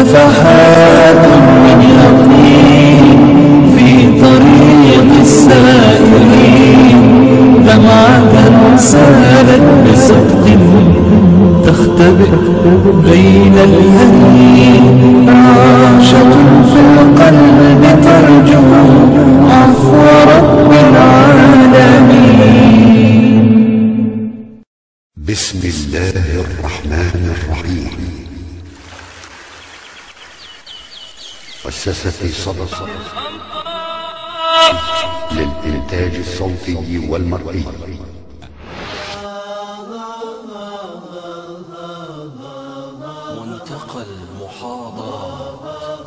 نفحات من يقين في طريق السائرين، دمعة سالت بصدق تختبئ بين الهين، عاشة في القلب ترجو عفو رب العالمين. بسم الله الرحمن الرحيم. مؤسسة صدقة للإنتاج الصوتي والمرئي. منتقى المحاضرات.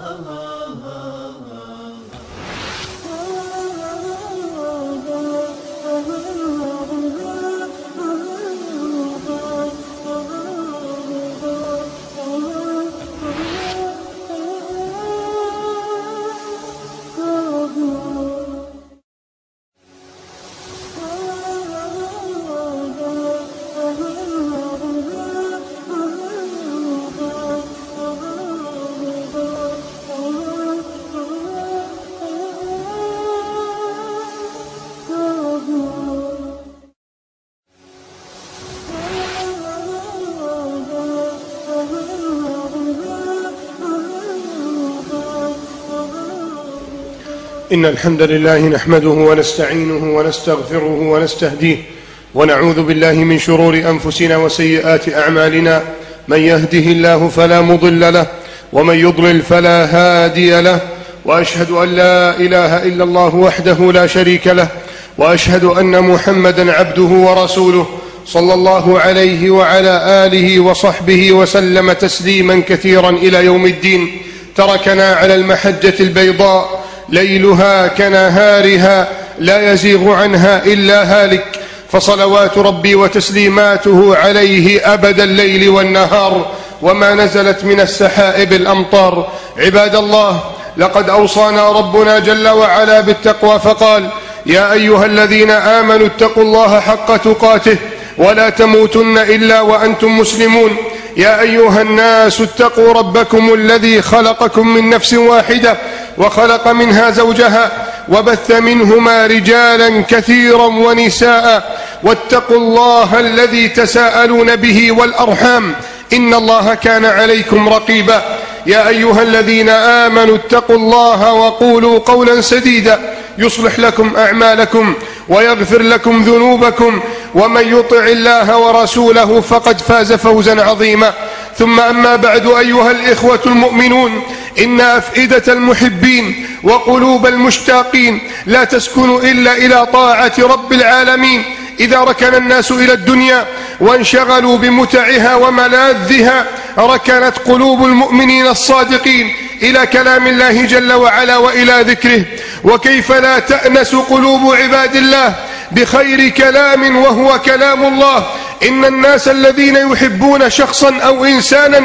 إن الحمد لله نحمده ونستعينه ونستغفره ونستهديه، ونعوذ بالله من شرور أنفسنا وسيئات أعمالنا. من يهده الله فلا مضل له، ومن يضلل فلا هادي له، وأشهد أن لا إله إلا الله وحده لا شريك له، وأشهد أن محمدا عبده ورسوله صلى الله عليه وعلى آله وصحبه وسلم تسليما كثيرا إلى يوم الدين. تركنا على المحجة البيضاء ليلها كنهارها لا يزيغ عنها إلا هالك، فصلوات ربي وتسليماته عليه أبد الليل والنهار، وما نزلت من السحائب الأمطار. عباد الله، لقد أوصانا ربنا جل وعلا بالتقوى فقال: يا أيها الذين آمنوا اتقوا الله حق تقاته ولا تموتن إلا وأنتم مسلمون. يا أيها الناس اتقوا ربكم الذي خلقكم من نفس واحدة وخلق منها زوجها وبث منهما رجالا كثيرا ونساء، واتقوا الله الذي تساءلون به والأرحام، إن الله كان عليكم رقيبا. يا أيها الذين آمنوا اتقوا الله وقولوا قولا سديدا يصلح لكم أعمالكم ويغفر لكم ذنوبكم، ومن يطع الله ورسوله فقد فاز فوزا عظيما. ثم أما بعد، أيها الإخوة المؤمنون، إن أفئدة المحبين وقلوب المشتاقين لا تسكن إلا إلى طاعة رب العالمين. إذا ركن الناس إلى الدنيا وانشغلوا بمتعها وملاذها، ركنت قلوب المؤمنين الصادقين إلى كلام الله جل وعلا وإلى ذكره. وكيف لا تأنس قلوب عباد الله بخير كلام وهو كلام الله؟ إن الناس الذين يحبون شخصا أو إنسانا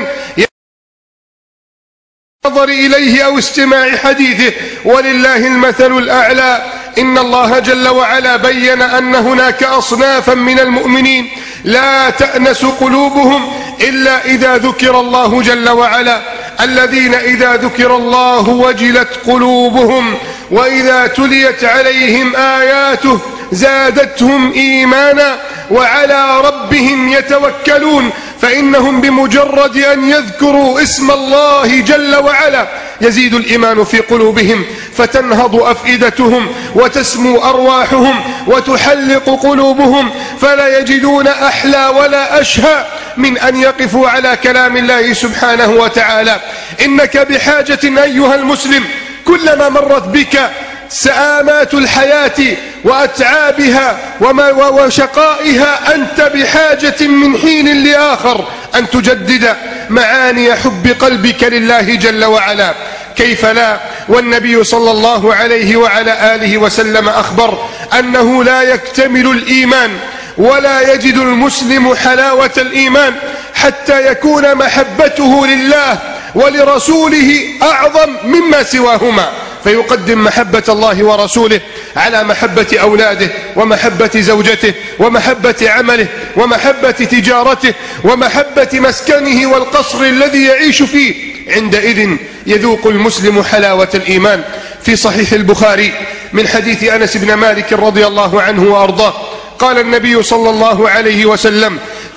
النظر إليه أو استماع حديثه، ولله المثل الأعلى. إن الله جل وعلا بين أن هناك أصنافا من المؤمنين لا تأنس قلوبهم إلا إذا ذكر الله جل وعلا، الذين إذا ذكر الله وجلت قلوبهم، وإذا تليت عليهم آياته زادتهم إيمانا، وعلى ربهم يتوكلون. فإنهم بمجرد أن يذكروا اسم الله جل وعلا يزيد الإيمان في قلوبهم، فتنهض أفئدتهم وتسمو أرواحهم وتحلق قلوبهم، فلا يجدون أحلى ولا أشهى من أن يقفوا على كلام الله سبحانه وتعالى. إنك بحاجة أيها المسلم، كلما مرت بك سآمات الحياة وأتعابها وشقائها، أنت بحاجة من حين لآخر أن تجدد معاني حب قلبك لله جل وعلا. كيف لا؟ والنبي صلى الله عليه وعلى آله وسلم أخبر أنه لا يكتمل الإيمان ولا يجد المسلم حلاوة الإيمان حتى يكون محبته لله ولرسوله أعظم مما سواهما، فيقدم محبة الله ورسوله على محبة أولاده ومحبة زوجته ومحبة عمله ومحبة تجارته ومحبة مسكنه والقصر الذي يعيش فيه. عندئذ يذوق المسلم حلاوة الإيمان. في صحيح البخاري من حديث أنس بن مالك رضي الله عنه وأرضاه قال النبي صلى الله عليه وسلم: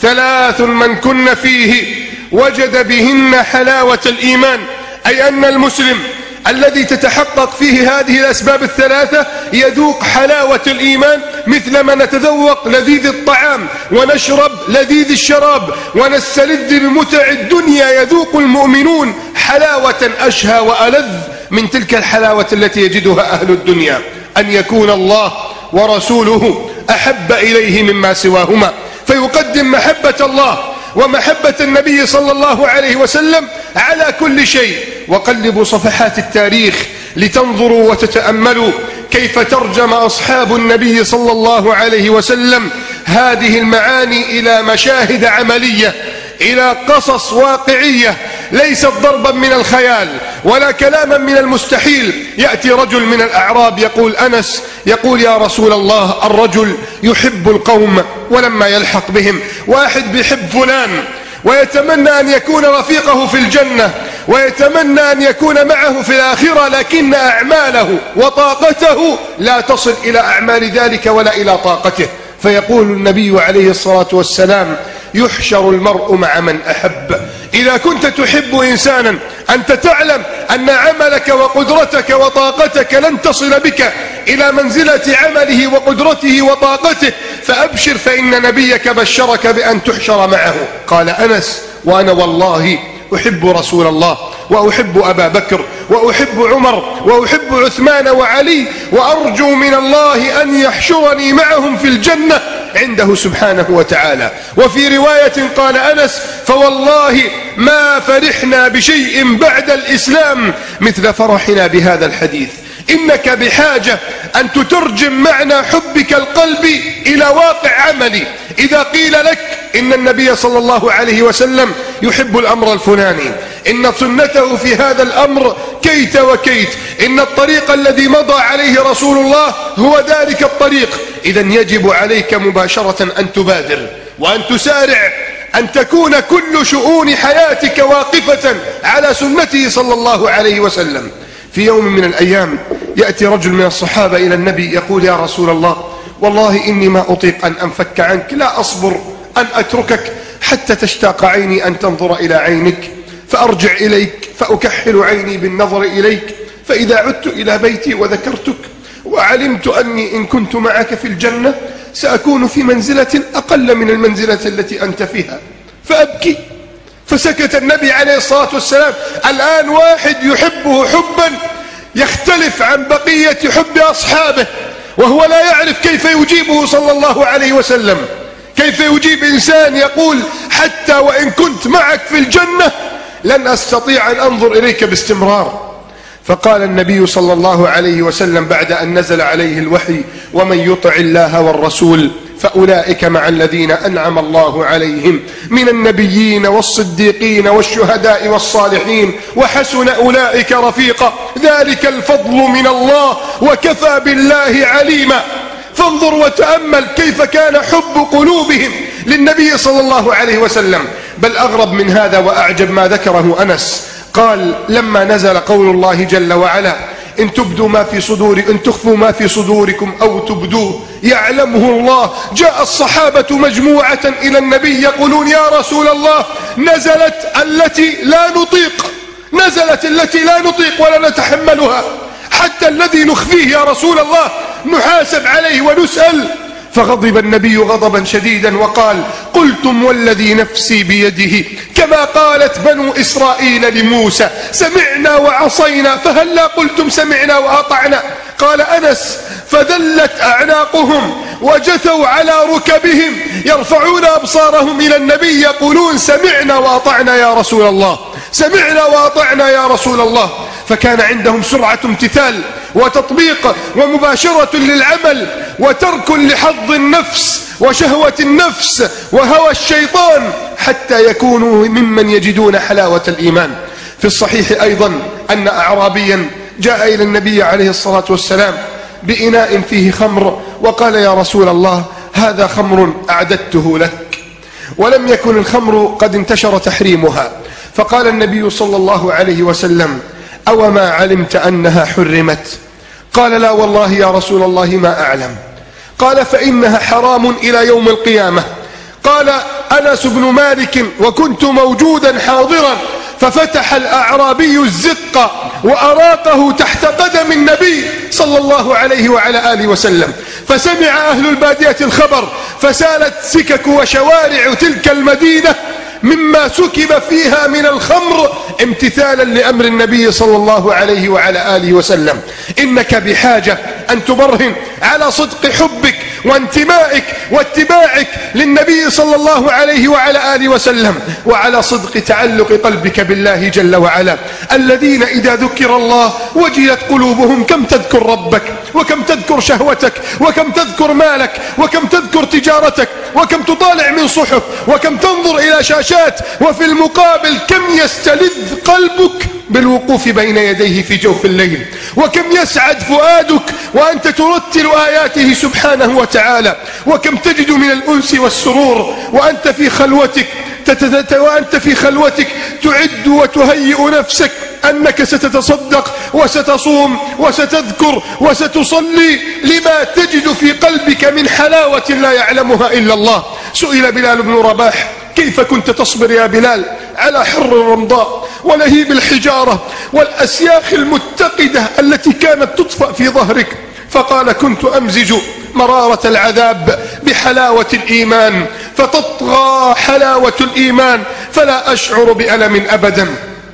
3 من كن فيه وجد بهن حلاوة الإيمان، أي أن المسلم الذي تتحقق فيه هذه الأسباب 3 يذوق حلاوة الإيمان مثل ما نتذوق لذيذ الطعام ونشرب لذيذ الشراب ونستلذ بمتع الدنيا. يذوق المؤمنون حلاوة أشهى وألذ من تلك الحلاوة التي يجدها أهل الدنيا، أن يكون الله ورسوله أحب إليه مما سواهما، فيقدم محبة الله ومحبة النبي صلى الله عليه وسلم على كل شيء. وقلبوا صفحات التاريخ لتنظروا وتتأملوا كيف ترجم أصحاب النبي صلى الله عليه وسلم هذه المعاني إلى مشاهد عملية، إلى قصص واقعية، ليست ضربا من الخيال ولا كلاما من المستحيل. يأتي رجل من الأعراب يقول أنس يقول: يا رسول الله، الرجل يحب القوم ولما يلحق بهم، واحد بيحب فلان ويتمنى أن يكون رفيقه في الجنة ويتمنى أن يكون معه في الآخرة، لكن أعماله وطاقته لا تصل إلى أعمال ذلك ولا إلى طاقته. فيقول النبي عليه الصلاة والسلام: يحشر المرء مع من أحب. إذا كنت تحب إنسانا أنت تعلم أن عملك وقدرتك وطاقتك لن تصل بك إلى منزلة عمله وقدرته وطاقته، فأبشر فإن نبيك بشرك بأن تحشر معه. قال أنس: وأنا والله أحب رسول الله وأحب أبا بكر وأحب عمر وأحب عثمان وعلي، وأرجو من الله أن يحشرني معهم في الجنة عنده سبحانه وتعالى. وفي رواية قال أنس: فوالله ما فرحنا بشيء بعد الإسلام مثل فرحنا بهذا الحديث. إنك بحاجة أن تترجم معنى حبك القلبي إلى واقع عملي. إذا قيل لك إن النبي صلى الله عليه وسلم يحب الأمر الفلاني، إن سنته في هذا الأمر كيت وكيت، إن الطريق الذي مضى عليه رسول الله هو ذلك الطريق، إذن يجب عليك مباشرة أن تبادر وأن تسارع، أن تكون كل شؤون حياتك واقفة على سنته صلى الله عليه وسلم. في يوم من الأيام يأتي رجل من الصحابة إلى النبي يقول: يا رسول الله، والله إني ما أطيق أن أنفك عنك، لا أصبر أن أتركك حتى تشتاق عيني أن تنظر إلى عينك، فأرجع إليك فأكحل عيني بالنظر إليك، فإذا عدت إلى بيتي وذكرتك وعلمت أني إن كنت معك في الجنة سأكون في منزلة أقل من المنزلة التي أنت فيها، فأبكي. فسكت النبي عليه الصلاة والسلام. الآن واحد يحبه حبا يختلف عن بقية حب أصحابه، وهو لا يعرف كيف يجيبه صلى الله عليه وسلم، كيف يجيب إنسان يقول: حتى وإن كنت معك في الجنة لن أستطيع أن أنظر إليك باستمرار. فقال النبي صلى الله عليه وسلم بعد أن نزل عليه الوحي: ومن يطع الله والرسول فأولئك مع الذين أنعم الله عليهم من النبيين والصديقين والشهداء والصالحين وحسن أولئك رفيقا، ذلك الفضل من الله وكفى بالله عليما. فانظر وتأمل كيف كان حب قلوبهم للنبي صلى الله عليه وسلم. بل أغرب من هذا وأعجب ما ذكره أنس، قال: لما نزل قول الله جل وعلا: إن تبدوا ما في إن تخفوا ما في صدوركم أو تبدوه يعلمه الله، جاء الصحابة مجموعة إلى النبي يقولون: يا رسول الله، نزلت التي لا نطيق ولا نتحملها، حتى الذي نخفيه يا رسول الله نحاسب عليه ونسأل. فغضب النبي غضبا شديدا وقال: قلتم والذي نفسي بيده كما قالت بنو إسرائيل لموسى: سمعنا وعصينا، فهلا قلتم سمعنا وأطعنا؟ قال أنس: فذلت أعناقهم وجثوا على ركبهم يرفعون أبصارهم إلى النبي يقولون: سمعنا وأطعنا يا رسول الله، سمعنا وأطعنا يا رسول الله. فكان عندهم سرعة امتثال وتطبيق ومباشرة للعمل وترك لحظ النفس وشهوة النفس وهوى الشيطان، حتى يكونوا ممن يجدون حلاوة الإيمان. في الصحيح أيضا أن أعرابيا جاء إلى النبي عليه الصلاة والسلام بإناء فيه خمر وقال: يا رسول الله، هذا خمر أعددته لك. ولم يكن الخمر قد انتشر تحريمها، فقال النبي صلى الله عليه وسلم: أو ما علمت أنها حرمت؟ قال: لا والله يا رسول الله ما أعلم. قال: فإنها حرام إلى يوم القيامة. قال أنس بن مالك: وكنت موجودا حاضرا، ففتح الأعرابي الزق وأراقه تحت قدم النبي صلى الله عليه وعلى آله وسلم، فسمع أهل البادية الخبر، فسالت سكك وشوارع تلك المدينة مما سكب فيها من الخمر امتثالا لأمر النبي صلى الله عليه وعلى آله وسلم. إنك بحاجة أن تبرهن على صدق حبك وانتمائك واتباعك للنبي صلى الله عليه وعلى آله وسلم، وعلى صدق تعلق قلبك بالله جل وعلا. الذين إذا ذكر الله وجلت قلوبهم. كم تذكر ربك، وكم تذكر شهوتك، وكم تذكر مالك، وكم تذكر تجارتك، وكم تطالع من صحف، وكم تنظر إلى شاشات، وفي المقابل كم يستلذ قلبك بالوقوف بين يديه في جوف الليل، وكم يسعد فؤادك وأنت ترتل آياته سبحانه وتعالى، وكم تجد من الأنس والسرور وأنت في خلوتك تعد وتهيئ نفسك أنك ستتصدق وستصوم وستذكر وستصلي لما تجد في قلبك من حلاوة لا يعلمها إلا الله. سئل بلال بن رباح: كيف كنت تصبر يا بلال على حر الرمضاء ولهيب الحجارة والأسياخ المتقدة التي كانت تطفأ في ظهرك؟ فقال: كنت أمزج مرارة العذاب بحلاوة الإيمان، فتطغى حلاوة الإيمان فلا أشعر بألم أبدا.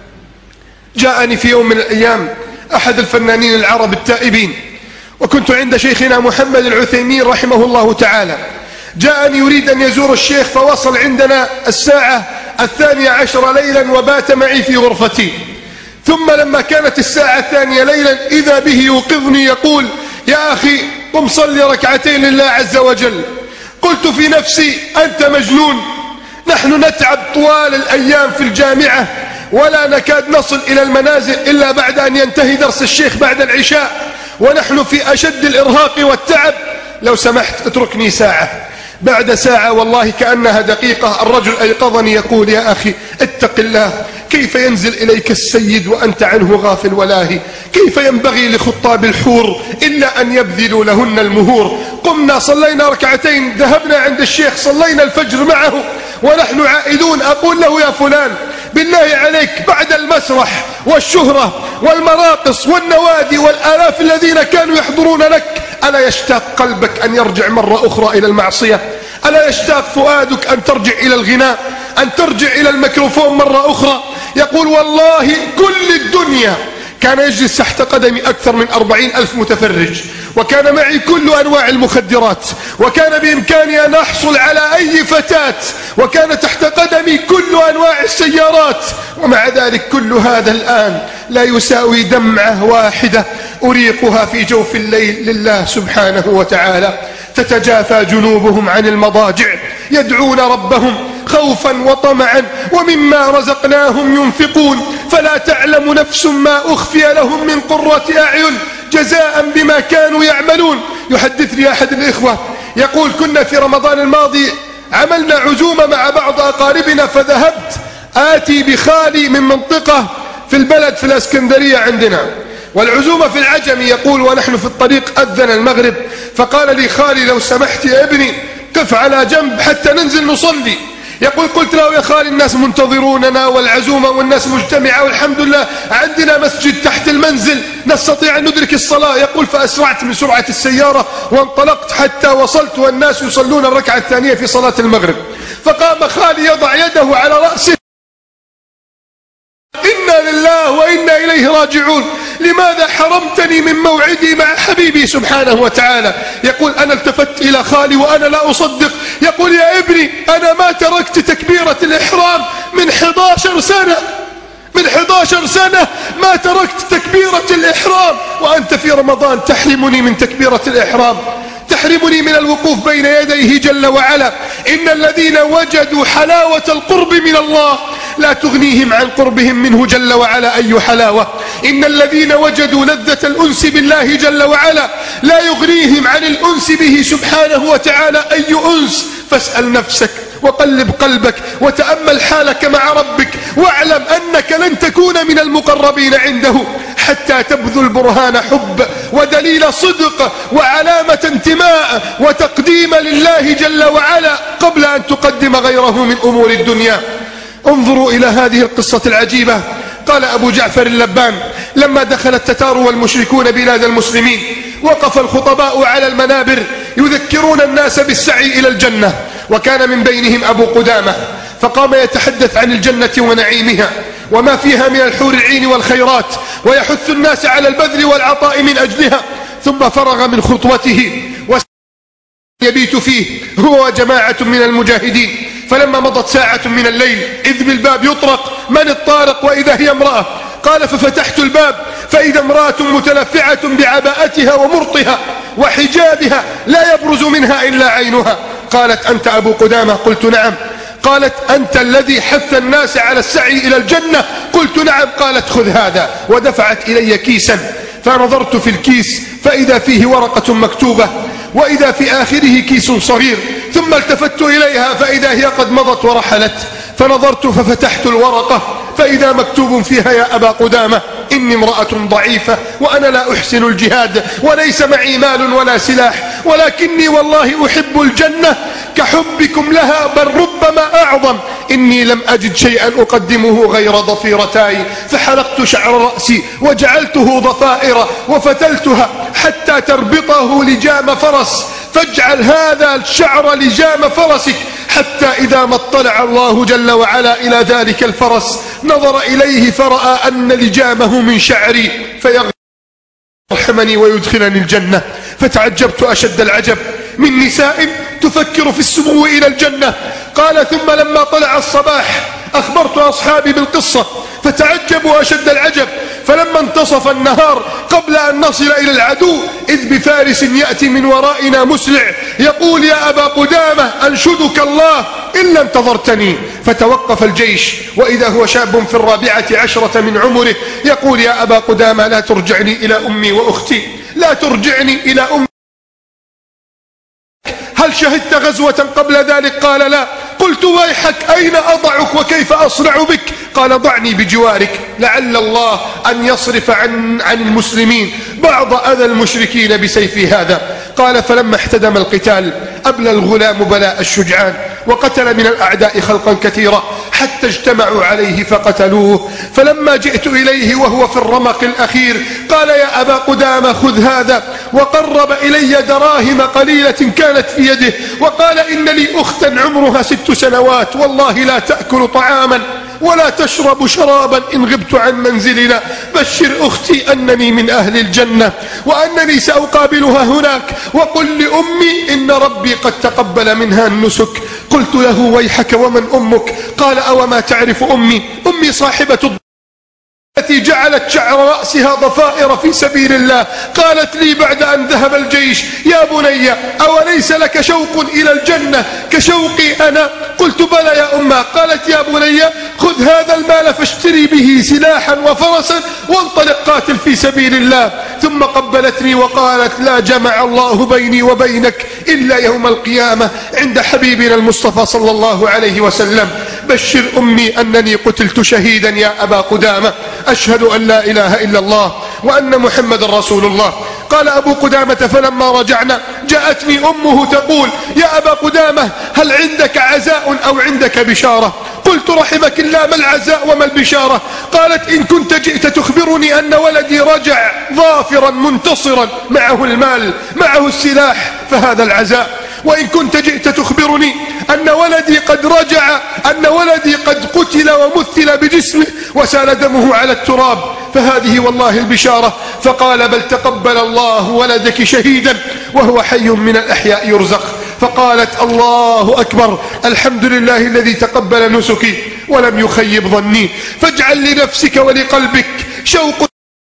جاءني في يوم من الأيام أحد الفنانين العرب التائبين، وكنت عند شيخنا محمد العثيمين رحمه الله تعالى. جاءني يريد أن يزور الشيخ، فوصل عندنا 12:00 ليلا وبات معي في غرفتي. ثم لما كانت 2:00 ليلا إذا به يوقظني يقول: يا أخي قم صلي ركعتين لله عز وجل. قلت في نفسي: أنت مجنون، نحن نتعب طوال الأيام في الجامعة ولا نكاد نصل إلى المنازل إلا بعد أن ينتهي درس الشيخ بعد العشاء، ونحن في أشد الإرهاق والتعب، لو سمحت اتركني ساعة. بعد ساعة والله كأنها دقيقة الرجل أيقظني يقول: يا أخي اتق الله، كيف ينزل إليك السيد وأنت عنه غافل ولاهي؟ كيف ينبغي لخطاب الحور إلا أن يبذلوا لهن المهور؟ قمنا صلينا ركعتين، ذهبنا عند الشيخ صلينا الفجر معه ونحن عائدون. أقول له: يا فلان بالله عليك، بعد المسرح والشهرة والمراقص والنوادي والآلاف الذين كانوا يحضرون لك، ألا يشتاق قلبك أن يرجع مرة أخرى إلى المعصية؟ ألا يشتاق فؤادك أن ترجع إلى الغناء، أن ترجع إلى الميكروفون مرة أخرى؟ يقول: والله كل الدنيا كان يجلس تحت قدمي أكثر من 40,000 متفرج، وكان معي كل أنواع المخدرات، وكان بإمكاني أن أحصل على أي فتاة، وكان تحت قدمي كل أنواع السيارات، ومع ذلك كل هذا الآن لا يساوي دمعة واحدة أريقها في جوف الليل لله سبحانه وتعالى. تتجافى جنوبهم عن المضاجع يدعون ربهم خوفا وطمعا ومما رزقناهم ينفقون، فلا تعلم نفس ما أخفي لهم من قرة أعين جزاء بما كانوا يعملون. يحدثني أحد الإخوة يقول: كنا في رمضان الماضي عملنا عزومة مع بعض أقاربنا، فذهبت آتي بخالي من منطقة في البلد في الإسكندرية عندنا، والعزومة في العجم. يقول: ونحن في الطريق أذن المغرب، فقال لي خالي: لو سمحت يا ابني قف على جنب حتى ننزل نصلي. يقول: قلت له: يا خالي الناس منتظروننا والعزومة والناس مجتمعة، والحمد لله عندنا مسجد تحت المنزل نستطيع أن ندرك الصلاة. يقول: فأسرعت من سرعة السيارة وانطلقت حتى وصلت والناس يصلون الركعة الثانية في صلاة المغرب. فقام خالي يضع يده على رأسه: إنا لله وإنا إليه راجعون، لماذا حرمتني من موعدي مع حبيبي سبحانه وتعالى؟ يقول: أنا التفت إلى خالي وأنا لا أصدق. يقول: يا ابني أنا ما تركت تكبيرة الإحرام من 11 سنة، من 11 سنة ما تركت تكبيرة الإحرام، وأنت في رمضان تحرمني من تكبيرة الإحرام، تحرمني من الوقوف بين يديه جل وعلا. إن الذين وجدوا حلاوة القرب من الله لا تغنيهم عن قربهم منه جل وعلا أي حلاوة. إن الذين وجدوا لذة الأنس بالله جل وعلا لا يغنيهم عن الأنس به سبحانه وتعالى أي أنس. فاسأل نفسك وقلب قلبك وتأمل حالك مع ربك، واعلم أنك لن تكون من المقربين عنده حتى تبذل برهان حب ودليل صدق وعلامة انتماء وتقديم لله جل وعلا قبل أن تقدم غيره من أمور الدنيا. انظروا إلى هذه القصة العجيبة. قال أبو جعفر اللبان: لما دخل التتار والمشركون بلاد المسلمين وقف الخطباء على المنابر يذكرون الناس بالسعي إلى الجنة، وكان من بينهم أبو قدامة، فقام يتحدث عن الجنة ونعيمها وما فيها من الحور العين والخيرات، ويحث الناس على البذل والعطاء من أجلها. ثم فرغ من خطوته يبيت فيه هو وجماعة من المجاهدين. فلما مضت ساعة من الليل إذ بالباب يطرق: من الطارق؟ وإذا هي امرأة. قال: ففتحت الباب فإذا امرأة متلفعة بعباءتها ومرطها وحجابها لا يبرز منها إلا عينها. قالت: أنت أبو قدامة؟ قلت: نعم. قالت: أنت الذي حث الناس على السعي إلى الجنة؟ قلت: نعم. قالت: خذ هذا. ودفعت إلي كيسا، فنظرت في الكيس فإذا فيه ورقة مكتوبة، وإذا في آخره كيس صغير. ثم التفت إليها فإذا هي قد مضت ورحلت، فنظرت ففتحت الورقة فإذا مكتوب فيها: يا أبا قدامة، إني امرأة ضعيفة وأنا لا أحسن الجهاد وليس معي مال ولا سلاح، ولكني والله أحب الجنة كحبكم لها، بل ربما أعظم. إني لم أجد شيئا أقدمه غير ضفيرتاي، فحلقت شعر رأسي وجعلته ضفائر وفتلتها حتى تربطه لجام فرس، فاجعل هذا الشعر لجام فرسك، حتى إذا ما اطلع الله جل وعلا إلى ذلك الفرس نظر إليه فرأى أن لجامه من شعري فيرحمني ويدخلني الجنة. فتعجبت أشد العجب من نساء تفكر في السمو إلى الجنة. قال: ثم لما طلع الصباح أخبرت أصحابي بالقصة فتعجبوا أشد العجب. فلما انتصف النهار قبل أن نصل إلى العدو إذ بفارس يأتي من ورائنا مسرع يقول: يا أبا قدامة، أنشدك الله إلا انتظرتني. فتوقف الجيش وإذا هو شاب في 14 من عمره يقول: يا أبا قدامة، لا ترجعني إلى أمي وأختي، لا ترجعني إلى أمي. هل شهدت غزوة قبل ذلك؟ قال: لا. قلت: ويحك، أين أضعك وكيف أصنع بك؟ قال: ضعني بجوارك لعل الله أن يصرف عن المسلمين بعض أذى المشركين بسيفي هذا. قال: فلما احتدم القتال أبلى الغلام بلاء الشجعان وقتل من الأعداء خلقا كثيرا حتى اجتمعوا عليه فقتلوه. فلما جئت إليه وهو في الرمق الأخير قال: يا أبا قدامة، خذ هذا. وقرب إلي دراهم قليلة كانت في يده وقال: إن لي أختا عمرها 6 سنوات والله لا تأكل طعاما ولا تشرب شرابا إن غبت عن منزلنا، بشر أختي أنني من أهل الجنة وأنني سأقابلها هناك، وقل لأمي إن ربي قد تقبل منها النسك. قلت له: ويحك، ومن أمك؟ قال: أوما تعرف أمي؟ أمي صاحبة التي جعلت شعر رأسها ضفائر في سبيل الله. قالت لي بعد أن ذهب الجيش: يا بني، أوليس لك شوق إلى الجنة كشوقي أنا؟ قلت: بلى يا أمه. قالت: يا بني، خذ هذا المال فاشتري به سلاحا وفرسا وانطلق قاتل في سبيل الله. ثم قبلتني وقالت: لا جمع الله بيني وبينك إلا يوم القيامة عند حبيبنا المصطفى صلى الله عليه وسلم. بشر أمي أنني قتلت شهيدا يا أبا قدامة، أشهد أن لا إله إلا الله وأن محمد رسول الله. قال أبو قدامة: فلما رجعنا جاءتني أمه تقول: يا أبا قدامة، هل عندك عزاء أو عندك بشارة؟ قلت: رحمك الله، ما العزاء وما البشارة؟ قالت: إن كنت جئت تخبرني أن ولدي رجع ظافرا منتصرا، معه المال معه السلاح، فهذا العزاء. وإن كنت جئت تخبرني أن ولدي قد رجع، أن ولدي قد قتل ومثل بجسمه وسال دمه على التراب، فهذه والله البشارة. فقال: بل تقبل الله ولدك شهيدا وهو حي من الأحياء يرزق. فقالت: الله أكبر، الحمد لله الذي تقبل نسكي ولم يخيب ظني. فاجعل لنفسك ولقلبك شوق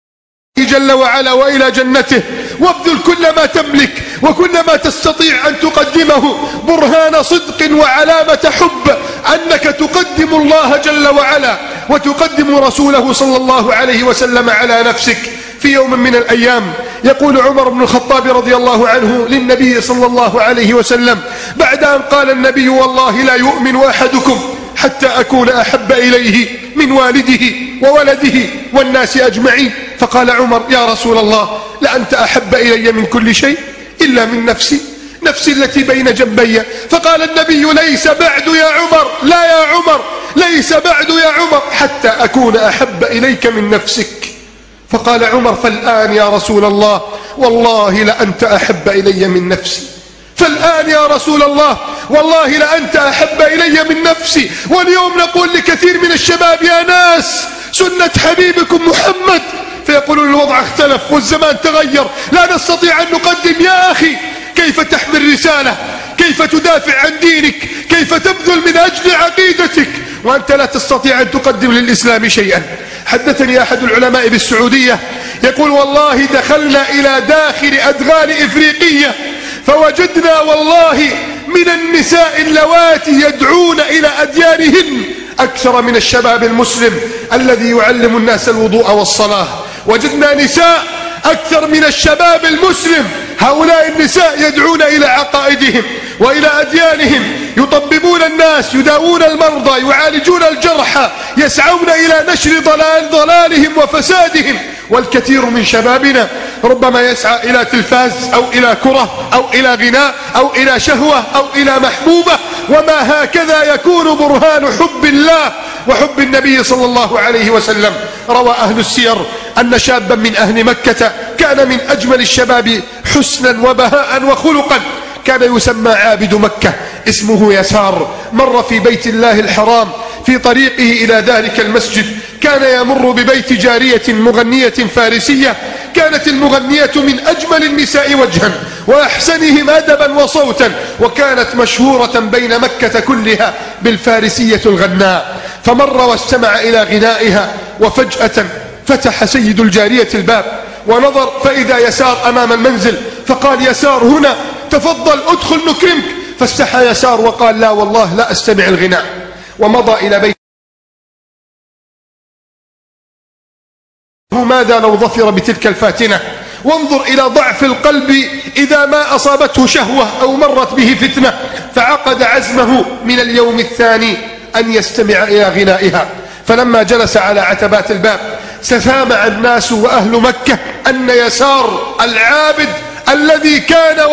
جل وعلا وإلى جنته، وابذل كل ما تملك وكل ما تستطيع أن تقدمه برهان صدق وعلامة حب أنك تقدم الله جل وعلا وتقدم رسوله صلى الله عليه وسلم على نفسك. في يوم من الأيام يقول عمر بن الخطاب رضي الله عنه للنبي صلى الله عليه وسلم بعد أن قال النبي والله لا يؤمن أحدكم حتى أكون أحب إليه من والده وولده والناس أجمعين، فقال عمر يا رسول الله لأنت أحب إلي من كل شيء إلا من نفسي التي بين جنبي. فقال النبي ليس بعد يا عمر، لا يا عمر، ليس بعد يا عمر حتى أكون أحب إليك من نفسك. فقال عمر فالآن يا رسول الله والله لأنت أحب إلي من نفسي، فالآن يا رسول الله والله لأنت أحب إلي من نفسي. واليوم نقول لكثير من الشباب يا ناس سنة حبيبكم محمد، فيقولون الوضع اختلف والزمان تغير، لا نستطيع أن نقدم. يا أخي كيف تحمل رسالة، كيف تدافع عن دينك، كيف تبذل من أجل عقيدتك وأنت لا تستطيع أن تقدم للإسلام شيئا. حدثني أحد العلماء بالسعودية يقول والله دخلنا إلى داخل أدغال إفريقية فوجدنا والله من النساء اللواتي يدعون إلى أديانهن أكثر من الشباب المسلم الذي يعلم الناس الوضوء والصلاة. وجدنا نساء أكثر من الشباب المسلم، هؤلاء النساء يدعون إلى عقائدهم وإلى أديانهم، يطببون الناس، يداوون المرضى، يعالجون الجرحى، يسعون إلى نشر ضلالهم وفسادهم. والكثير من شبابنا ربما يسعى إلى تلفاز أو إلى كرة أو إلى غناء أو إلى شهوة أو إلى محبوبة، وما هكذا يكون برهان حب الله وحب النبي صلى الله عليه وسلم. روى أهل السير أن شابا من أهل مكة كان من أجمل الشباب حسنا وبهاء وخلقا، كان يسمى عابد مكة، اسمه يسار. مر في بيت الله الحرام في طريقه إلى ذلك المسجد كان يمر ببيت جارية مغنية فارسية، كانت المغنية من أجمل النساء وجها وأحسنهم أدبا وصوتا، وكانت مشهورة بين مكة كلها بالفارسية الغناء. فمر واستمع إلى غنائها، وفجأة فتح سيد الجارية الباب ونظر فإذا يسار أمام المنزل، فقال يسار هنا، تفضل ادخل نكرمك. فاستحى يسار وقال لا والله لا أستمع الغناء، ومضى إلى بيت. ماذا لو ظفر بتلك الفاتنة؟ وانظر إلى ضعف القلب إذا ما أصابته شهوة أو مرت به فتنة، فعقد عزمه من اليوم الثاني أن يستمع إلى غنائها. فلما جلس على عتبات الباب سامع الناس وأهل مكة أن يسار العابد الذي كان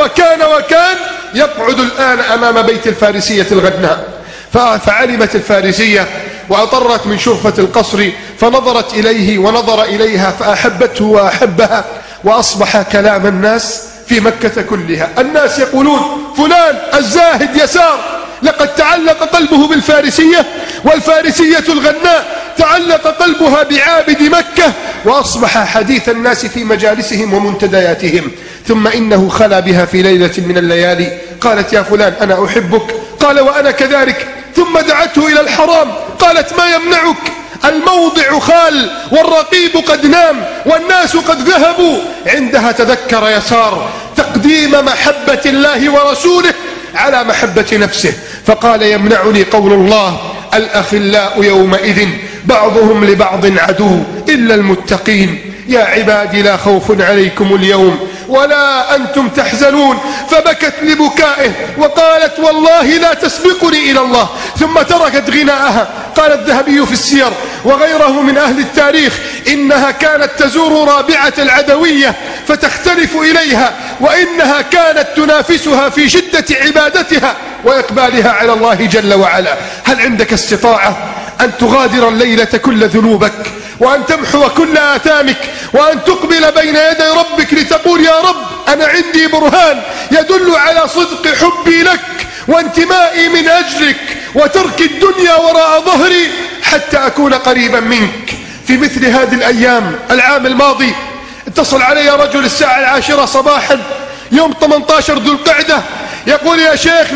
يقعد الآن أمام بيت الفارسية الغناء. فعلمت الفارسية وأطرت من شرفة القصر، فنظرت إليه ونظر إليها فأحبته وأحبها، وأصبح كلام الناس في مكة كلها. الناس يقولون فلان الزاهد يسار لقد تعلق قلبه بالفارسية، والفارسية الغناء تعلق قلبها بعابد مكة، وأصبح حديث الناس في مجالسهم ومنتدياتهم. ثم إنه خلا بها في ليلة من الليالي، قالت يا فلان أنا أحبك، قال وأنا كذلك. ثم دعته إلى الحرام، قالت ما يمنعك، الموضع خال والرقيب قد نام والناس قد ذهبوا. عندها تذكر يسار تقديم محبة الله ورسوله على محبة نفسه، فقال يمنعني قول الله الأخلاء يومئذ بعضهم لبعض عدو إلا المتقين. يا عبادي لا خوف عليكم اليوم ولا أنتم تحزنون. فبكت لبكائه وقالت والله لا تسبقني إلى الله، ثم تركت غناءها. قال الذهبي في السير وغيره من أهل التاريخ إنها كانت تزور رابعة العدوية فتختلف إليها، وإنها كانت تنافسها في شدة عبادتها وإقبالها على الله جل وعلا. هل عندك استطاعة أن تغادر الليلة كل ذنوبك، وأن تمحو كل آثامك، وأن تقبل بين يدي ربك لتقول يا رب أنا عندي برهان يدل على صدق حبي لك وانتمائي من أجلك وترك الدنيا وراء ظهري حتى أكون قريبا منك؟ في مثل هذه الأيام العام الماضي اتصل علي رجل الساعة 10 صباحا يوم 18 ذو القعدة، يقول يا شيخ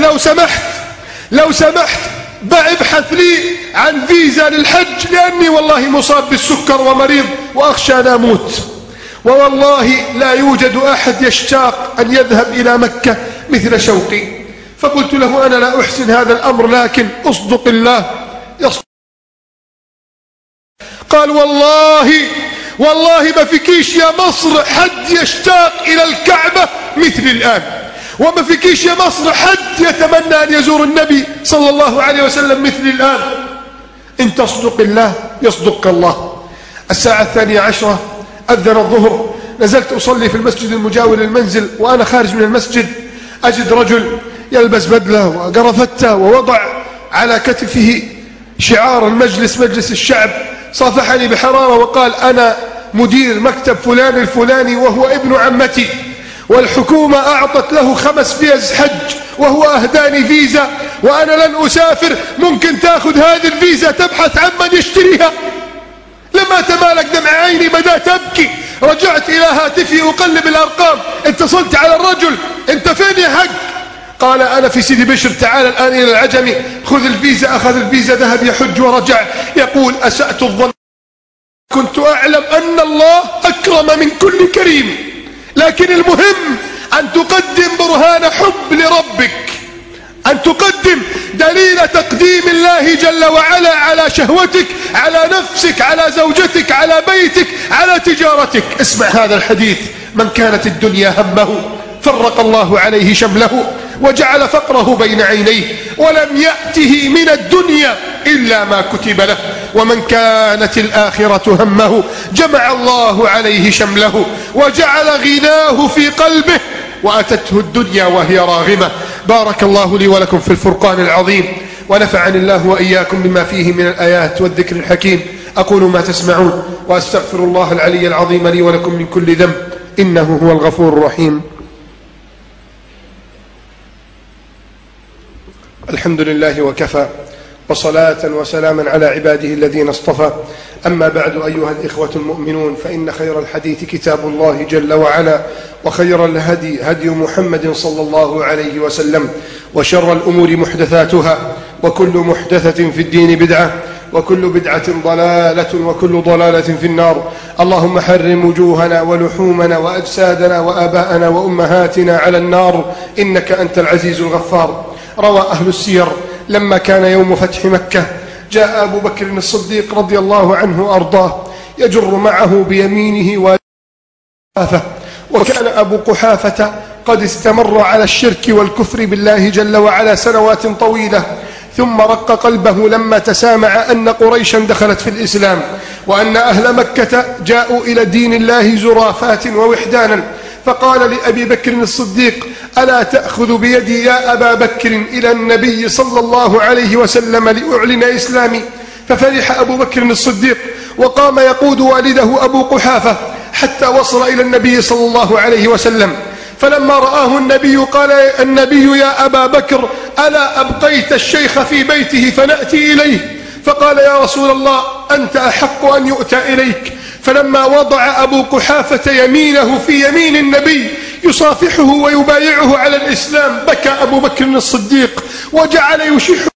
لو سمحت ابحث لي عن فيزا للحج، لأني والله مصاب بالسكر ومريض وأخشى أن أموت، ووالله لا يوجد أحد يشتاق أن يذهب إلى مكة مثل شوقي. فقلت له أنا لا أحسن هذا الأمر، لكن أصدق الله يصدق. قال والله ما فيكيش يا مصر حد يشتاق إلى الكعبة مثل الآن، وما فيكيش يا مصر حد يتمنى أن يزور النبي صلى الله عليه وسلم مثل الآن. إن تصدق الله يصدق الله. الساعة 12 أذن الظهر، نزلت أصلي في المسجد المجاور للمنزل، وأنا خارج من المسجد أجد رجل يلبس بدلة وقرفتة ووضع على كتفه شعار المجلس، مجلس الشعب، صافحني بحرارة وقال: أنا مدير مكتب فلان الفلاني وهو ابن عمتي، والحكومة أعطت له 5 فيز حج وهو أهداني فيزا وأنا لن أسافر، ممكن تأخذ هذه الفيزا تبحث عن من يشتريها. لما تمالك دمع عيني بدأت أبكي، رجعت إلى هاتفي أقلب الأرقام، اتصلت على الرجل: أنت فين يا حق؟ قال: أنا في سيدي بشر، تعال الآن إلى العجمي، خذ الفيزا. أخذ الفيزا، ذهب يحج ورجع. يقول: أسأت الظن، كنت أعلم أن الله أكرم من كل كريم، لكن المهم أن تقدم برهان حب لربك، أن تقدم دليل تقديم الله جل وعلا على شهوتك، على نفسك، على زوجتك، على بيتك، على تجارتك. اسمع هذا الحديث: من كانت الدنيا همه فرق الله عليه شمله وجعل فقره بين عينيه ولم يأته من الدنيا إلا ما كتب له، ومن كانت الآخرة همه جمع الله عليه شمله وجعل غناه في قلبه وأتته الدنيا وهي راغمة. بارك الله لي ولكم في الفرقان العظيم، ونفعني الله وإياكم بما فيه من الآيات والذكر الحكيم. أقول ما تسمعون وأستغفر الله العلي العظيم لي ولكم من كل ذنب، إنه هو الغفور الرحيم. الحمد لله وكفى، وصلاة وسلاما على عباده الذين اصطفى. أما بعد، أيها الإخوة المؤمنون، فإن خير الحديث كتاب الله جل وعلا، وخير الهدي هدي محمد صلى الله عليه وسلم، وشر الأمور محدثاتها، وكل محدثة في الدين بدعة، وكل بدعة ضلالة، وكل ضلالة في النار. اللهم حرم وجوهنا ولحومنا وأجسادنا وآباءنا وأمهاتنا على النار، إنك أنت العزيز الغفار. روى أهل السير: لما كان يوم فتح مكة جاء أبو بكر الصديق رضي الله عنه أرضاه يجر معه بيمينه وقحافة، وكان أبو قحافة قد استمر على الشرك والكفر بالله جل وعلا سنوات طويلة، ثم رق قلبه لما تسامع أن قريشا دخلت في الإسلام، وأن أهل مكة جاءوا إلى دين الله زرافات ووحدانا، فقال لأبي بكر الصديق: ألا تأخذ بيدي يا أبا بكر إلى النبي صلى الله عليه وسلم لأعلن إسلامي؟ ففرح أبو بكر الصديق وقام يقود والده أبو قحافة حتى وصل إلى النبي صلى الله عليه وسلم. فلما رآه النبي قال النبي: يا أبا بكر، ألا أبقيت الشيخ في بيته فنأتي إليه؟ فقال: يا رسول الله، أنت أحق أن يؤتى إليك. فلما وضع أبو قحافة يمينه في يمين النبي يصافحه ويبايعه على الإسلام، بكى أبو بكر الصديق وجعل يشيح،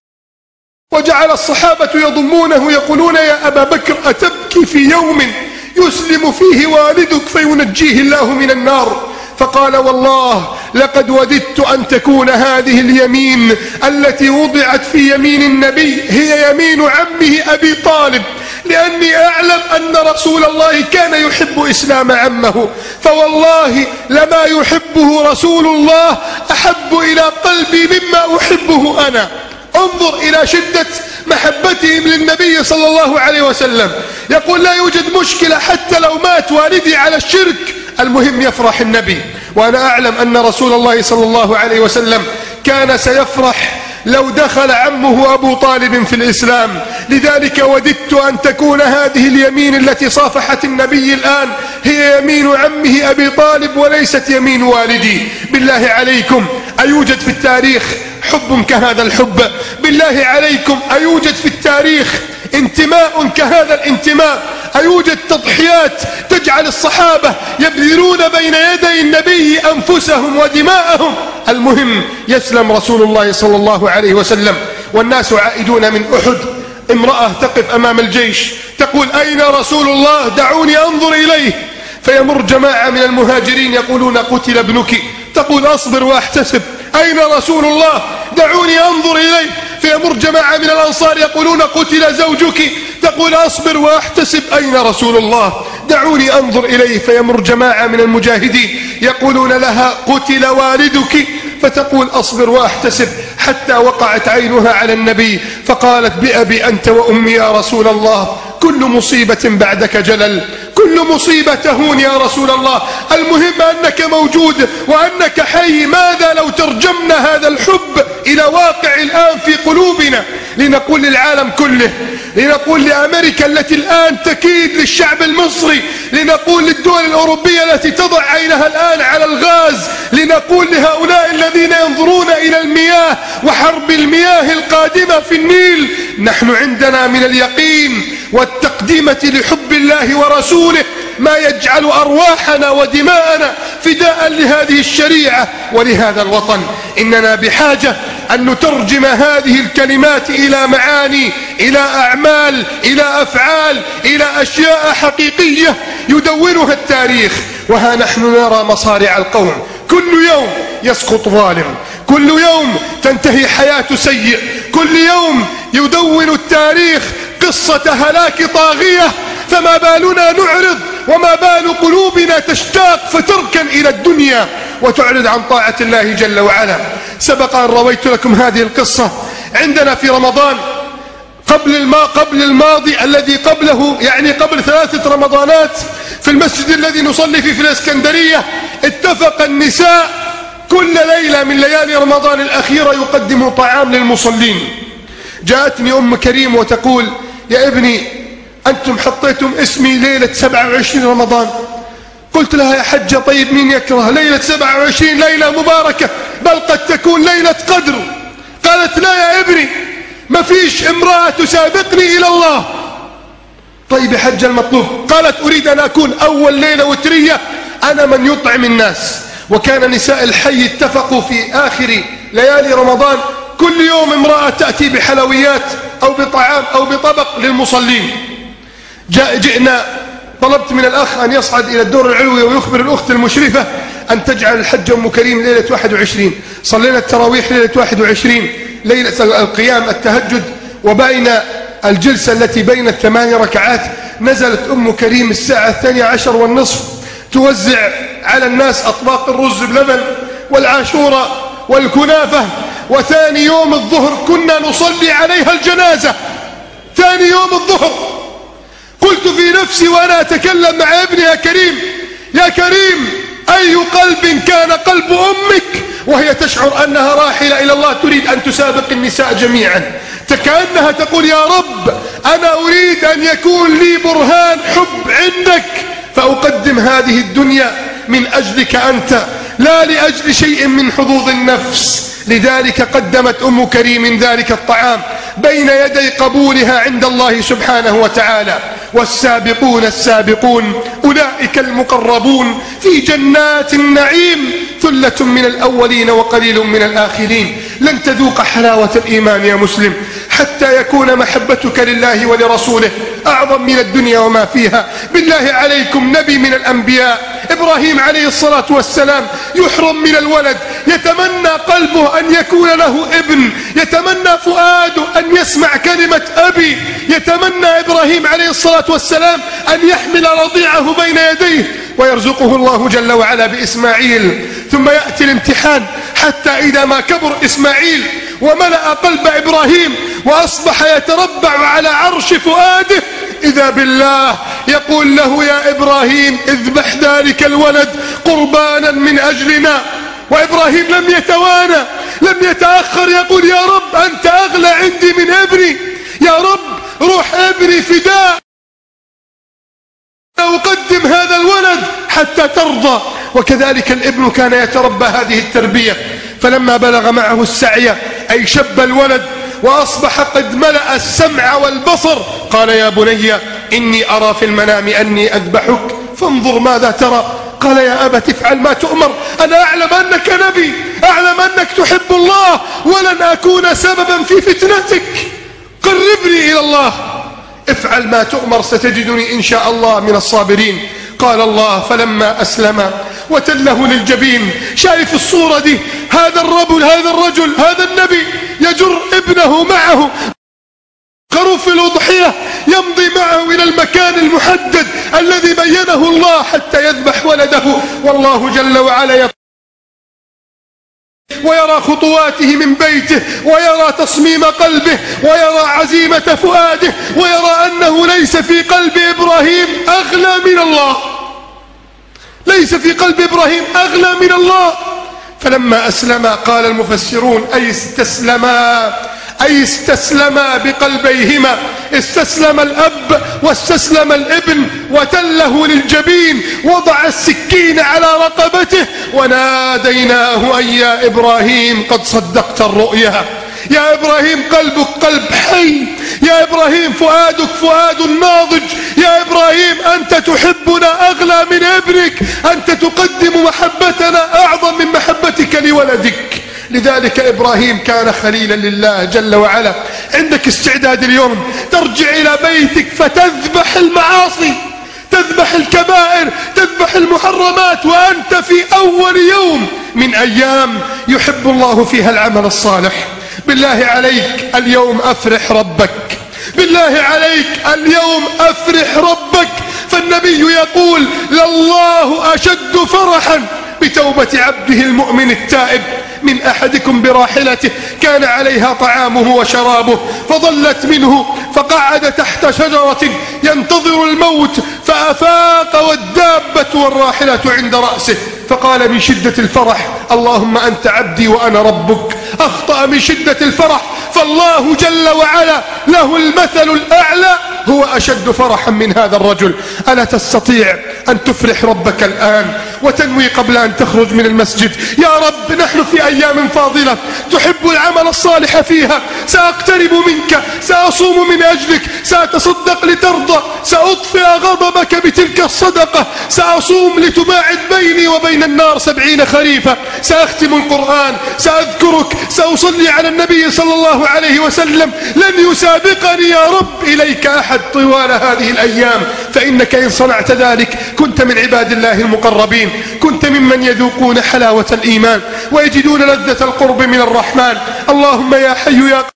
وجعل الصحابة يضمونه يقولون: يا أبا بكر، أتبكي في يوم يسلم فيه والدك فينجيه الله من النار؟ فقال: والله لقد وددت أن تكون هذه اليمين التي وضعت في يمين النبي هي يمين عمه أبي طالب، لأني أعلم أن رسول الله كان يحب إسلام عمه، فوالله لما يحبه رسول الله أحب إلى قلبي مما أحبه أنا. انظر إلى شدة محبتهم للنبي صلى الله عليه وسلم. يقول: لا يوجد مشكلة حتى لو مات والدي على الشرك، المهم يفرح النبي. وأنا أعلم أن رسول الله صلى الله عليه وسلم كان سيفرح لو دخل عمه أبو طالب في الإسلام. لذلك وددت أن تكون هذه اليمين التي صافحت النبي الآن هي يمين عمه أبي طالب وليست يمين والدي. بالله عليكم، أيوجد في التاريخ حب كهذا الحب؟ بالله عليكم، أيوجد في التاريخ انتماء كهذا الانتماء؟ أيوجد تضحيات تجعل الصحابة يبذلون بين يدي النبي أنفسهم ودماءهم؟ المهم يسلم رسول الله صلى الله عليه وسلم والناس عائدون من أحد. امرأة تقف أمام الجيش تقول: أين رسول الله؟ دعوني أنظر إليه. فيمر جماعة من المهاجرين يقولون: قتل ابنك. تقول: أصبر وأحتسب. أين رسول الله؟ دعوني أنظر إليه. فيمر جماعة من الأنصار يقولون: قتل زوجك. تقول: أصبر وأحتسب. أين رسول الله؟ دعوني أنظر إليه فيمر جماعة من المجاهدين يقولون لها قتل والدك، فتقول أصبر وأحتسب، حتى وقعت عينها على النبي فقالت بأبي أنت وأمي يا رسول الله، كل مصيبة بعدك جلل، كل مصيبة تهون يا رسول الله، المهم أنك موجود وأنك حي. ماذا لو ترجمنا هذا الحب إلى واقع الآن في قلوبنا، لنقول للعالم كله، لنقول لأمريكا التي الآن تكيد للشعب المصري، لنقول للدول الأوروبية التي تضع عينها الآن على الغاز، لنقول لهؤلاء الذين ينظرون إلى المياه وحرب المياه القادمة في النيل، نحن عندنا من اليقين والتقديمة لحب الله ورسوله ما يجعل أرواحنا ودماءنا فداء لهذه الشريعة ولهذا الوطن. إننا بحاجة أن نترجم هذه الكلمات إلى معاني، إلى أعمال، إلى أفعال، إلى أشياء حقيقية يدونها التاريخ. وها نحن نرى مصارع القوم، كل يوم يسقط ظالم، كل يوم تنتهي حياة سيء، كل يوم يدون التاريخ قصة هلاك طاغية، فما بالنا نعرض وما بال قلوبنا تشتاق فتركن إلى الدنيا وتعرض عن طاعة الله جل وعلا. سبق أن رويت لكم هذه القصة عندنا في رمضان قبل الماضي الذي قبله، يعني قبل 3 رمضانات، في المسجد الذي نصلي فيه في الإسكندرية اتفق النساء كل ليلة من ليالي رمضان الأخيرة يقدموا طعام للمصلين. جاءتني أم كريم وتقول يا ابني أنتم حطيتم اسمي ليلة 27 رمضان. قلت لها يا حجة طيب مين يكره ليلة 27 ليلة مباركة، بل قد تكون ليلة قدر. قالت لا يا ابني ما فيش امرأة تسابقني إلى الله. طيب يا حجة المطلوب؟ قالت أريد أن أكون أول ليلة وترية أنا من يطعم الناس. وكان نساء الحي اتفقوا في آخر ليالي رمضان كل يوم امرأة تأتي بحلويات أو بطعام أو بطبق للمصلين. جئنا، طلبت من الأخ أن يصعد إلى الدور العلوي ويخبر الأخت المشرفة أن تجعل الحجة أم كريم ليلة 21. صلينا التراويح ليلة 21، ليلة القيام التهجد، وبين الجلسة التي بين ال8 ركعات نزلت أم كريم الساعة 12:30 توزع على الناس أطباق الرز بلبن والعاشورة والكنافة. وثاني يوم الظهر كنا نصلي عليها الجنازة، ثاني يوم الظهر. قلت في نفسي وأنا أتكلم مع ابني يا كريم، يا كريم أي قلب كان قلب أمك وهي تشعر أنها راحلة إلى الله تريد أن تسابق النساء جميعا، كأنها تقول يا رب أنا أريد أن يكون لي برهان حب عندك فأقدم هذه الدنيا من أجلك أنت لا لأجل شيء من حظوظ النفس. لذلك قدمت أم كريم ذلك الطعام بين يدي قبولها عند الله سبحانه وتعالى. والسابقون السابقون أولئك المقربون في جنات النعيم ثلة من الأولين وقليل من الآخرين. لن تذوق حلاوة الإيمان يا مسلم حتى يكون محبتك لله ولرسوله أعظم من الدنيا وما فيها. بالله عليكم نبي من الأنبياء إبراهيم عليه الصلاة والسلام يحرم من الولد، يتمنى قلبه أن يكون له ابن، يتمنى فؤاده أن يسمع كلمة أبي، يتمنى إبراهيم عليه الصلاة والسلام أن يحمل رضيعه بين يديه ويرزقه الله جل وعلا بإسماعيل. ثم يأتي الامتحان حتى إذا ما كبر إسماعيل وملأ قلب إبراهيم وأصبح يتربع على عرش فؤاده، إذا بالله يقول له يا إبراهيم اذبح ذلك الولد قربانا من أجلنا. وإبراهيم لم يتوانى، لم يتأخر، يقول يا رب أنت أغلى عندي من ابني، يا رب روح ابني فداء، أقدم هذا الولد حتى ترضى. وكذلك الابن كان يتربى هذه التربية، فلما بلغ معه السعي أي شب الولد وأصبح قد ملأ السمع والبصر قال يا بني إني أرى في المنام أني أذبحك فانظر ماذا ترى. قال يا أبت افعل ما تؤمر، أنا أعلم أنك نبي، أعلم أنك تحب الله ولن أكون سببا في فتنتك، قربني إلى الله، افعل ما تؤمر ستجدني إن شاء الله من الصابرين. قال الله فلما أسلم وتله للجبين. شايف الصورة دي؟ هذا الرجل هذا النبي يجر ابنه معه خروف الأضحية يمضي معه إلى المكان المحدد الذي بينه الله حتى يذبح ولده، والله جل وعلا ويرى خطواته من بيته، ويرى تصميم قلبه، ويرى عزيمة فؤاده، ويرى أنه ليس في قلب إبراهيم أغلى من الله، ليس في قلب إبراهيم أغلى من الله. فلما أسلما قال المفسرون أي استسلما بقلبيهما، استسلم الأب واستسلم الابن وتله للجبين، وضع السكين على رقبته، وناديناه أي يا إبراهيم قد صدقت الرؤيا، يا إبراهيم قلبك قلب حي، يا إبراهيم فؤادك فؤاد ناضج، يا إبراهيم أنت تحبنا أغلى من ابنك، أنت تقدم محبتنا أعظم من محبتك لولدك. لذلك إبراهيم كان خليلا لله جل وعلا. عندك استعداد اليوم ترجع إلى بيتك فتذبح المعاصي، تذبح الكبائر، تذبح المحرمات، وأنت في أول يوم من أيام يحب الله فيها العمل الصالح. بالله عليك اليوم أفرح ربك، بالله عليك اليوم أفرح ربك. فالنبي يقول لله أشد فرحا بتوبة عبده المؤمن التائب من أحدكم براحلته كان عليها طعامه وشرابه فضلت منه فقعد تحت شجرة ينتظر الموت فأفاق والدابة والراحلة عند رأسه فقال من شدة الفرح اللهم أنت عبدي وأنا ربك. أخطأ من شدة الفرح، فالله جل وعلا له المثل الأعلى، هو أشد فرحا من هذا الرجل. ألا تستطيع أن تفرح ربك الآن وتنوي قبل أن تخرج من المسجد؟ يا رب نحن في أيام فاضلة تحب العمل الصالح فيها، سأقترب منك، سأصوم من أجلك، سأتصدق لترضى، سأطفئ غضبك بتلك الصدقة، سأصوم لتباعد بيني وبين النار 70 خريفا، سأختم القرآن، سأذكرك، سأصلي على النبي صلى الله عليه وسلم. لن يسابقني يا رب إليك أحد طوال هذه الأيام، فإنك إن صنعت ذلك كنت من عباد الله المقربين، كنت ممن يذوقون حلاوة الإيمان ويجدون لذة القرب من الرحمن. اللهم يا حي يا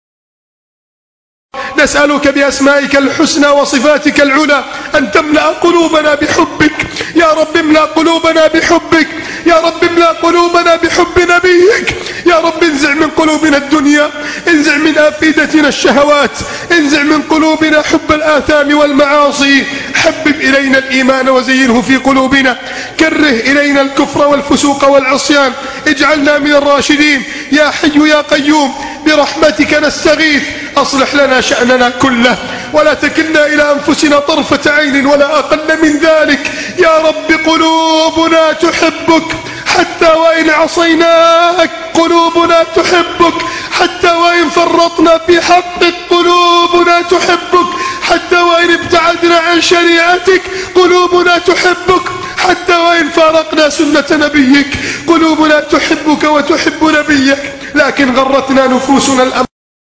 نسألك بأسمائك الحسنى وصفاتك العلى أن تملأ قلوبنا بحبك. يا رب املأ قلوبنا بحبك، يا رب املأ قلوبنا بحب نبيك. يا رب انزع من قلوبنا الدنيا، انزع من أفئدتنا الشهوات، انزع من قلوبنا حب الآثام والمعاصي. حبب إلينا الإيمان وزينه في قلوبنا، كره إلينا الكفر والفسوق والعصيان، اجعلنا من الراشدين. يا حي يا قيوم برحمتك نستغيث، أصلح لنا شأننا كله ولا تكلنا إلى أنفسنا طرفة عين ولا أقل من ذلك. يا رب قلوبنا تحبك حتى وإن عصيناك، قلوبنا تحبك حتى وإن فرطنا في حقك، قلوبنا تحبك حتى وإن ابتعدنا عن شريعتك، قلوبنا تحبك حتى وإن فارقنا سنة نبيك، قلوبنا تحبك وتحب نبيك، لكن غرتنا نفوسنا الأمر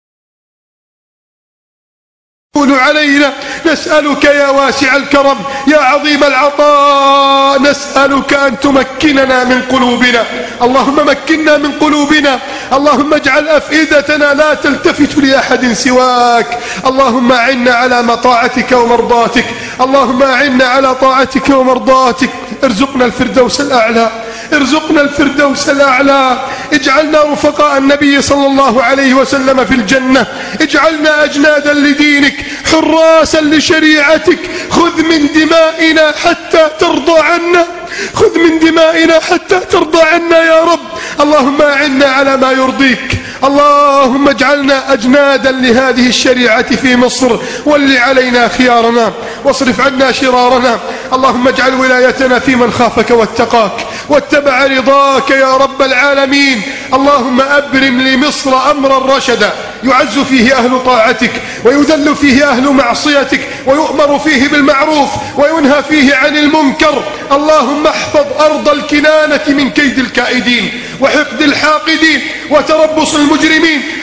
علينا. نسألك يا واسع الكرم يا عظيم العطاء، نسألك أن تمكننا من قلوبنا. اللهم مكننا من قلوبنا، اللهم اجعل أفئدتنا لا تلتفت لأحد سواك. اللهم أعنا على طاعتك ومرضاتك، اللهم أعنا على طاعتك ومرضاتك. ارزقنا الفردوس الأعلى، ارزقنا الفردوس الأعلى. اجعلنا رفقاء النبي صلى الله عليه وسلم في الجنة، اجعلنا أجنادا لدينك حراسا لشريعتك. خذ من دمائنا حتى ترضى عنا، خذ من دمائنا حتى ترضى عنا يا رب. اللهم أعنا على ما يرضيك، اللهم اجعلنا أجنادا لهذه الشريعة في مصر، ول علينا خيارنا واصرف عنا شرارنا. اللهم اجعل ولايتنا في من خافك واتقاك واتبع رضاك يا رب العالمين. اللهم أبرم لمصر أمرا رشدا يعز فيه أهل طاعتك ويذل فيه أهل معصيتك، ويؤمر فيه بالمعروف وينهى فيه عن المنكر. اللهم احفظ أرض الكنانة من كيد الكائدين وحقد الحاقدين وتربص المجرمين.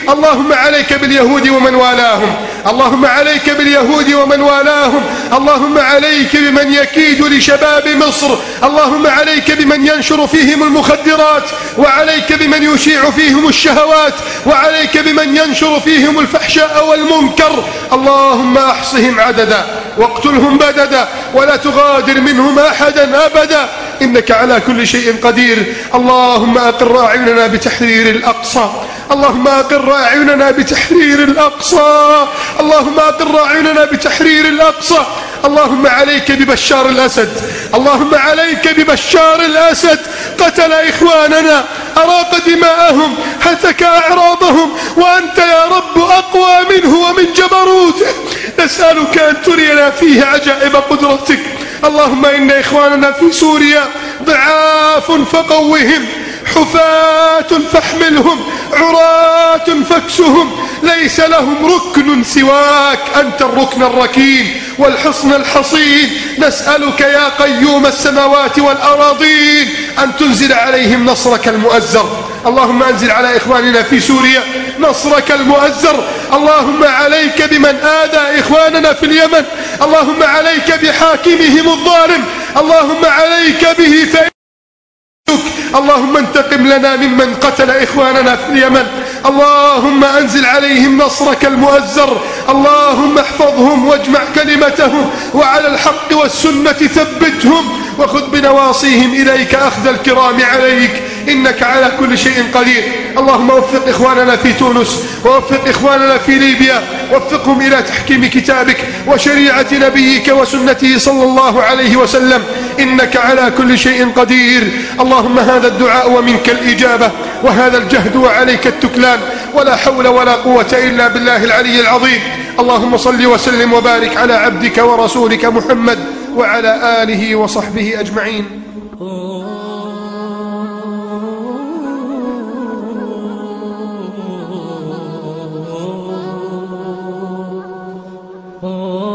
اللهم عليك باليهود ومن والاهم، اللهم عليك باليهود ومن والاهم، اللهم عليك بمن يكيد لشباب مصر، اللهم عليك بمن ينشر فيهم المخدرات، وعليك بمن يشيع فيهم الشهوات، وعليك بمن ينشر فيهم الفحشاء والمنكر. اللهم احصهم عددا واقتلهم بددا ولا تغادر منهم أحدا أبدا، إنك على كل شيء قدير. اللهم أقر أعيننا بتحرير الأقصى، اللهم أقر أعيننا بتحرير الأقصى، اللهم أقر أعيننا بتحرير الأقصى. اللهم عليك ببشار الأسد، اللهم عليك ببشار الأسد، قتل إخواننا، أراق دماءهم، هتك أعراضهم، وأنت يا رب أقوى منه ومن جبروته. نسألك أن ترينا فيه عجائب قدرتك. اللهم إن إخواننا في سوريا ضعاف فقوهم، حفاة فاحملهم، عراة فاكسهم، ليس لهم ركن سواك، أنت الركن الركين والحصن الحصين. نسألك يا قيوم السماوات والأراضين أن تنزل عليهم نصرك المؤزر. اللهم أنزل على إخواننا في سوريا نصرك المؤزر. اللهم عليك بمن آذى إخواننا في اليمن، اللهم عليك بحاكمهم الظالم، اللهم عليك به اللهم انتقم لنا ممن قتل إخواننا في اليمن. اللهم أنزل عليهم نصرك المؤزر. اللهم احفظهم واجمع كلمتهم، وعلى الحق والسنة ثبتهم، وخذ بنواصيهم إليك أخذ الكرام عليك، إنك على كل شيء قدير. اللهم وفق إخواننا في تونس، ووفق إخواننا في ليبيا، وفقهم إلى تحكيم كتابك وشريعة نبيك وسنته صلى الله عليه وسلم، إنك على كل شيء قدير. اللهم هذا الدعاء ومنك الإجابة، وهذا الجهد وعليك التكلان، ولا حول ولا قوة إلا بالله العلي العظيم. اللهم صل وسلم وبارك على عبدك ورسولك محمد وعلى آله وصحبه أجمعين. Oh